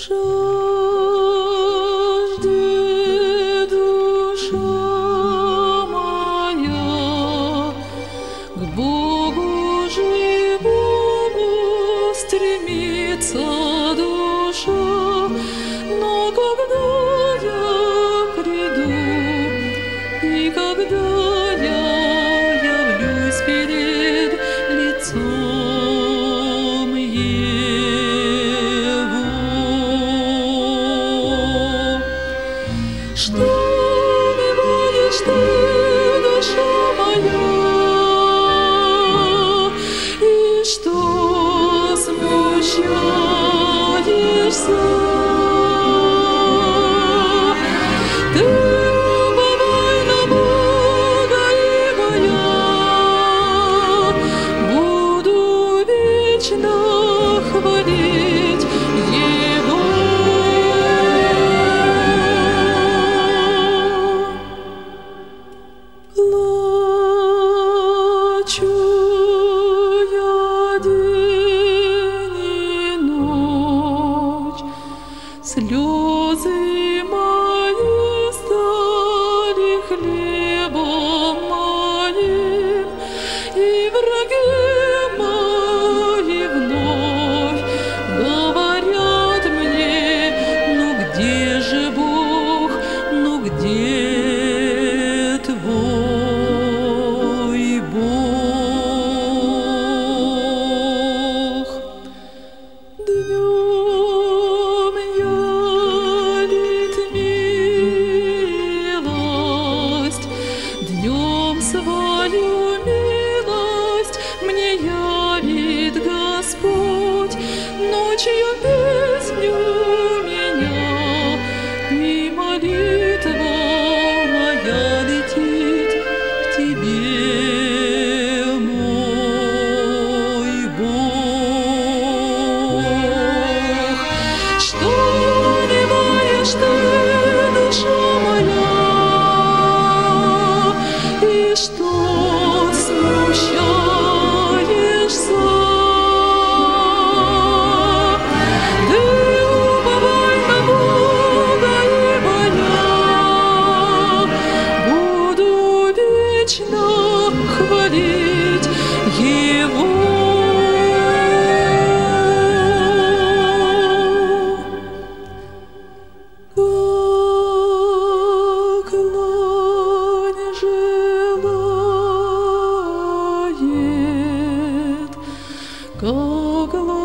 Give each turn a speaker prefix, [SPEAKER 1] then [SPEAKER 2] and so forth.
[SPEAKER 1] Жаждет душа моя к Богу живому, стремится душа, но когда я приду и когда я явлюсь перед лицом Его, что бываешь ты, душа моя, и что смущаешься? Ты уповай на Бога, ибо я буду вечно хвалить Его. Плачу я день и ночь, слезы мои стали хлебом моим, и враги мои вновь говорят мне: ну где же Бог, ну где твой Бог? Днем явит милость, днем свою милость мне явит Господь, ночью песню меня, и молитва моя летит к Тебе, мой Бог. Что унываешь ты, душа моя, и что смущаешься? Ты уповай на Бога, ибо я буду вечно хвалить Его. Как лань желает, как лань